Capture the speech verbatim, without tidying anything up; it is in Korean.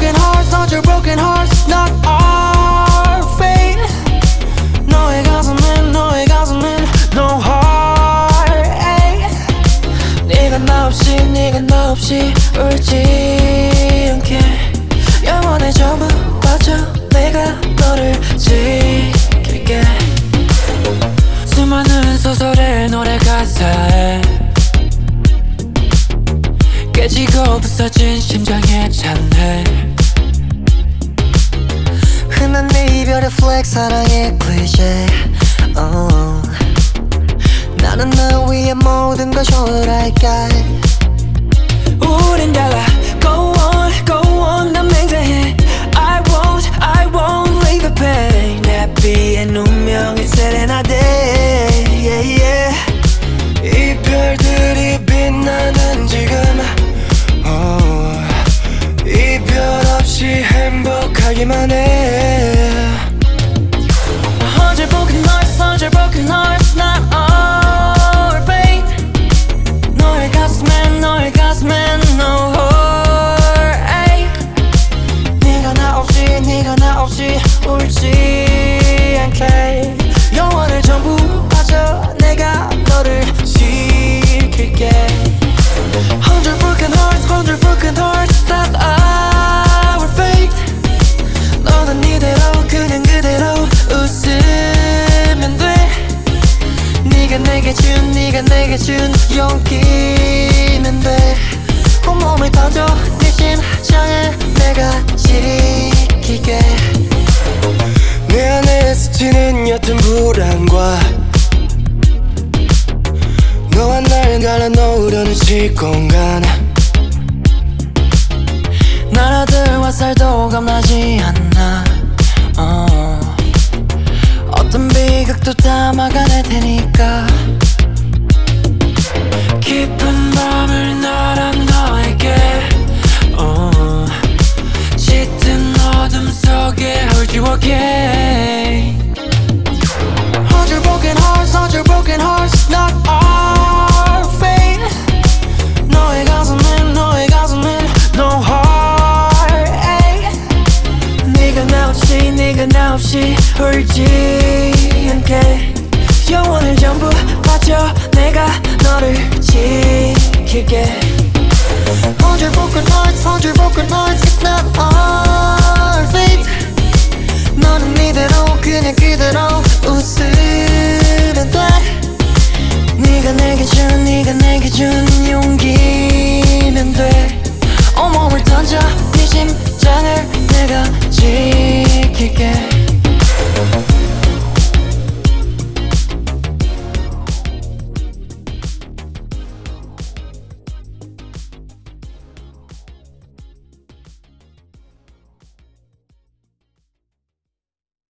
broken hearts, not your broken hearts, not our fate. 너의 가슴엔 너의 가슴엔 no heartache. 네가 나 없이 네가 나 없이 울지 않게 영원의 전부 바쳐 내가 너를 지킬게. 수많은 소설의 노래 가사에 깨지고 부서진 심장에 찬해. 흔한 내 이별의 플렉 사랑의 클리셰. oh. 나는 너 위해 모든 걸 초월할까. 우린 달라 go on go on 난 맹세해 I won't I won't leave the pain. 내 비의 운명의 세레나데 yeah, yeah. 이별들이 빛나는 지금 oh. 이별 없이 행복하기만 해. Hundred broken hearts, hundred broken hearts, not our fate. 너의 가슴엔 너의 가슴엔 no heartache. 네가 나 없이 네가 나 없이 울지 않게 영원을 전부 바쳐 내가 너를 지킬게. Hundred broken hearts, hundred broken hearts, not our fate. 너는 이대로 그냥 그대로 웃으면 돼. 네가 내게 준 네가 내게 준 용기면 돼. 온몸을 던져 네 심장에 내가 지킬게. 내 안에 스치는 옅은 불안과 너와 날 갈라놓으려는 시공간. 나라들 화살도 겁나지 않나. 어. 어떤 비극도 다 막아낼 테니까. 깊은 밤을 날아 너에게 어. 짙은 어둠 속에 hold you again. Hundred broken hearts, hundred broken hearts, not our fate. 너의 가슴엔 너의 가슴엔 no heartache. 네가 나 없이 네가 나 없이 울지 않게 영원을 전부 바쳐 내가 너를 지킬게. Hundred broken hearts, hundred broken hearts, it's not our fate. 너는 이대로 그냥 그대로 웃으면 돼. 네가 내게 준 네가 내게 준 용기면